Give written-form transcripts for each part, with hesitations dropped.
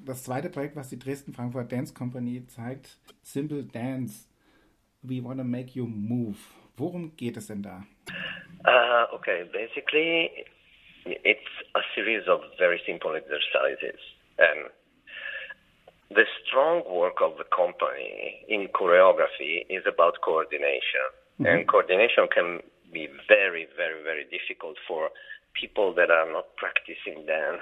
das zweite Projekt, was die Dresden Frankfurt Dance Company zeigt, Simple Dance, We Wanna Make You Move. Worum geht es denn da? Okay, basically it's a series of very simple exercises. And the strong work of the company in choreography is about coordination. Mm-hmm. And coordination can be very, very, very difficult for people that are not practicing dance,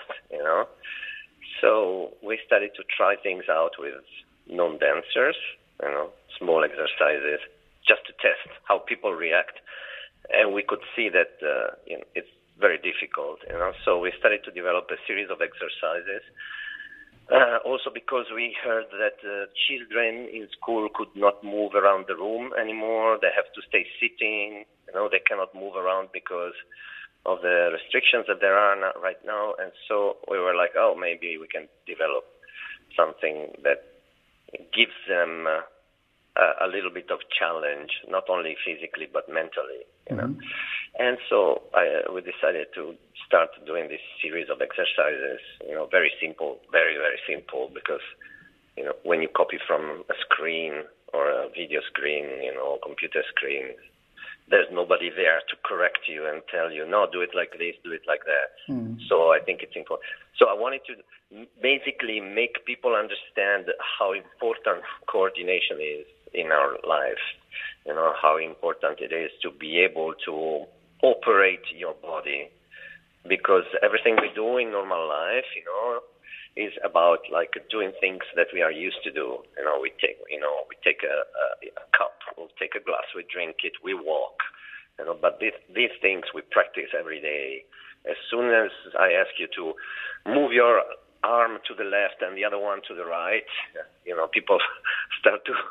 So we started to try things out with non-dancers, small exercises, just to test how people react. And we could see that it's very difficult, So we started to develop a series of exercises. Also because we heard that children in school could not move around the room anymore. They have to stay sitting. They cannot move around because of the restrictions that there are right now. And so we were like, maybe we can develop something that gives them a little bit of challenge, not only physically but mentally, Mm-hmm. And so we decided to start doing this series of exercises, very simple, very, very simple, because, when you copy from a screen or a video screen, computer screen, there's nobody there to correct you and tell you, no, do it like this, do it like that. Mm. So I think it's important. So I wanted to basically make people understand how important coordination is in our life, how important it is to be able to operate your body, because everything we do in normal life, is about like doing things that we are used to do. We take a cup, we'll take a glass, we drink it, we walk, but these things we practice every day. As soon as I ask you to move your arm to the left and the other one to the right, people start to,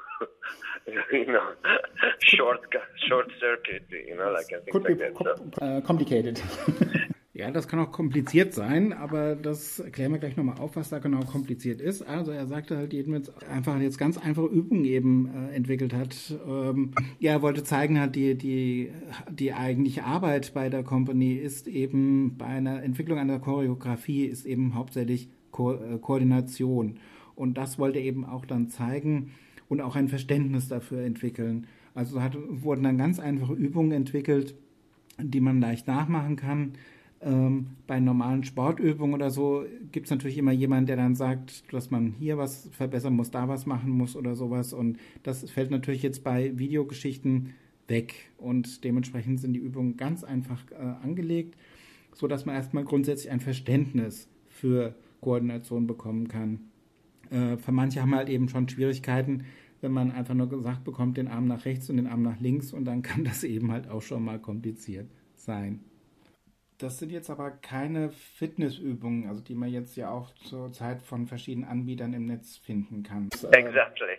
short circuit, Could be complicated. Ja, das kann auch kompliziert sein, aber das erklären wir gleich nochmal auf, was da genau kompliziert ist. Also er sagte halt jetzt ganz einfache Übungen eben entwickelt hat. Er wollte zeigen, halt die eigentliche Arbeit bei der Company ist eben bei einer Entwicklung einer Choreografie ist eben hauptsächlich Koordination. Und das wollte er eben auch dann zeigen und auch ein Verständnis dafür entwickeln. Also wurden dann ganz einfache Übungen entwickelt, die man leicht nachmachen kann. Bei normalen Sportübungen oder so gibt es natürlich immer jemanden, der dann sagt, dass man hier was verbessern muss, da was machen muss oder sowas. Und das fällt natürlich jetzt bei Videogeschichten weg. Und dementsprechend sind die Übungen ganz einfach angelegt, sodass man erstmal grundsätzlich ein Verständnis für Koordination bekommen kann. Für manche haben halt eben schon Schwierigkeiten, wenn man einfach nur gesagt bekommt, den Arm nach rechts und den Arm nach links. Und dann kann das eben halt auch schon mal kompliziert sein. Das sind jetzt aber keine Fitnessübungen, also die man jetzt ja auch zur Zeit von verschiedenen Anbietern im Netz finden kann. Exactly.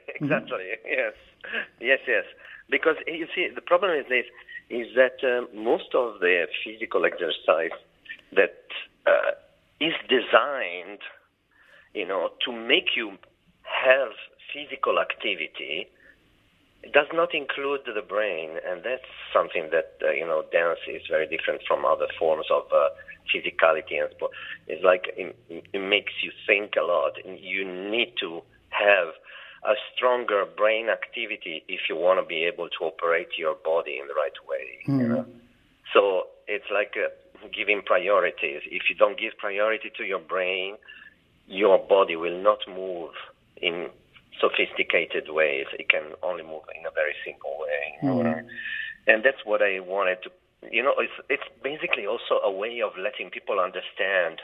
Yes. Because you see, the problem is this, is that most of the physical exercise that is designed, to make you have physical activity, it does not include the brain, and that's something that, dance is very different from other forms of physicality and sport. It's like it makes you think a lot, and you need to have a stronger brain activity if you want to be able to operate your body in the right way. Mm. So it's like giving priorities. If you don't give priority to your brain, your body will not move in sophisticated ways. It can only move in a very simple way. Mm. And that's what I wanted to, it's basically also a way of letting people understand,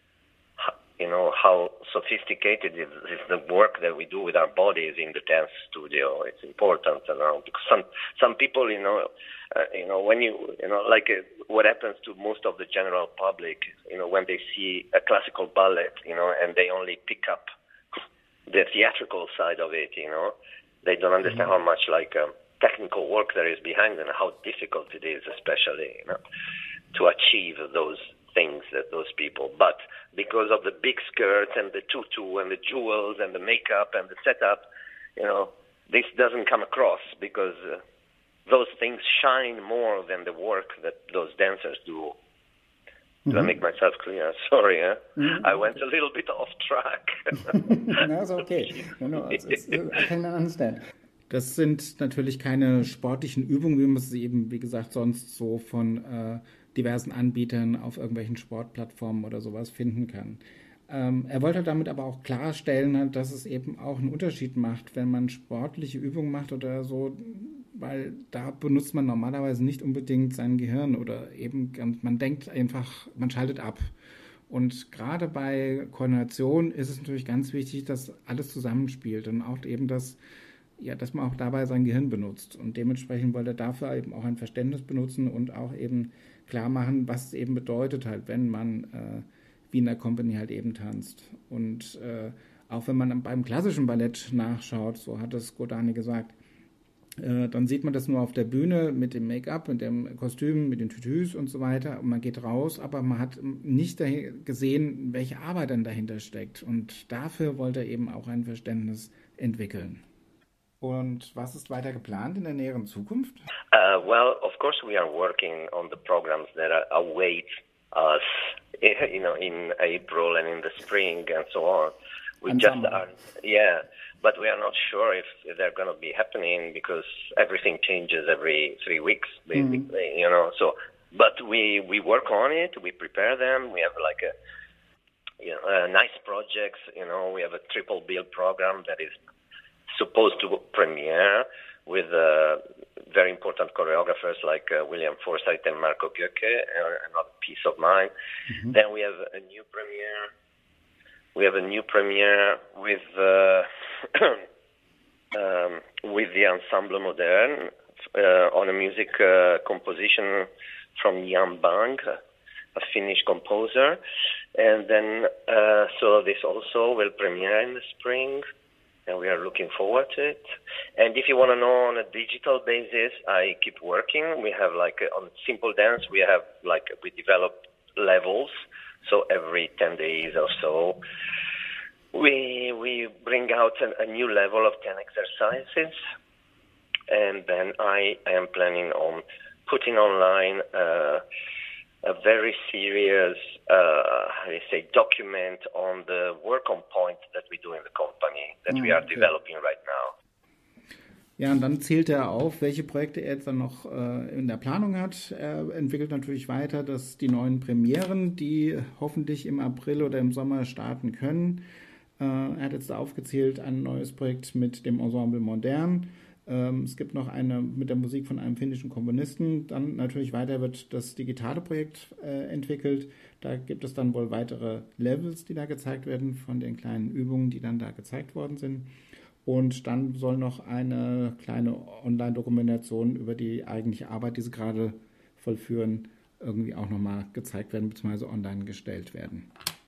how sophisticated is the work that we do with our bodies in the dance studio. It's important, because some people, when what happens to most of the general public, when they see a classical ballet, and they only pick up the theatrical side of it, they don't understand how much technical work there is behind and how difficult it is, especially, to achieve those things that those people. But because of the big skirts and the tutu and the jewels and the makeup and the setup, this doesn't come across because those things shine more than the work that those dancers do. Did I make myself clear? Sorry, I went a little bit off track. That's okay. I can understand. Das sind natürlich keine sportlichen Übungen, wie man sie eben, wie gesagt, sonst so von diversen Anbietern auf irgendwelchen Sportplattformen oder sowas finden kann. Er wollte damit aber auch klarstellen, dass es eben auch einen Unterschied macht, wenn man sportliche Übungen macht oder so, weil da benutzt man normalerweise nicht unbedingt sein Gehirn oder eben, man denkt einfach, man schaltet ab. Und gerade bei Koordination ist es natürlich ganz wichtig, dass alles zusammenspielt und auch eben dass man auch dabei sein Gehirn benutzt. Und dementsprechend wollte er dafür eben auch ein Verständnis benutzen und auch eben klar machen, was es eben bedeutet halt, wenn man wie in der Company halt eben tanzt. Und auch wenn man beim klassischen Ballett nachschaut, so hat es Godani gesagt, dann sieht man das nur auf der Bühne mit dem Make-up, mit dem Kostüm, mit den Tütüs und so weiter. Und man geht raus, aber man hat nicht gesehen, welche Arbeit dann dahinter steckt. Und dafür wollte er eben auch ein Verständnis entwickeln. Und was ist weiter geplant in der näheren Zukunft? Well, of course we are working on the programs that await us, in April and in the spring and so on. We just are, but we are not sure if they're going to be happening because everything changes every 3 weeks, basically, So, but we work on it. We prepare them. We have like nice projects. We have a triple bill program that is supposed to premiere with very important choreographers like William Forsythe and Marco Göcke, another piece of mine. Mm-hmm. Then we have a new premiere. We have a new premiere with the Ensemble Moderne on a music composition from Jan Bang, a Finnish composer. And then, so this also will premiere in the spring. And we are looking forward to it. And if you want to know on a digital basis, I keep working. We have on Simple Dance, we develop levels. So every 10 days or so, we bring out a new level of 10 exercises. And then I am planning on putting online a very serious, document on the work on point that we do in the company, that we are developing right now. Ja, und dann zählt er auf, welche Projekte er jetzt dann noch in der Planung hat. Er entwickelt natürlich weiter, dass die neuen Premieren, die hoffentlich im April oder im Sommer starten können. Er hat jetzt aufgezählt ein neues Projekt mit dem Ensemble Moderne. Es gibt noch eine mit der Musik von einem finnischen Komponisten. Dann natürlich weiter wird das digitale Projekt entwickelt. Da gibt es dann wohl weitere Levels, die da gezeigt werden von den kleinen Übungen, die dann da gezeigt worden sind. Und dann soll noch eine kleine Online-Dokumentation über die eigentliche Arbeit, die sie gerade vollführen, irgendwie auch nochmal gezeigt werden bzw. online gestellt werden.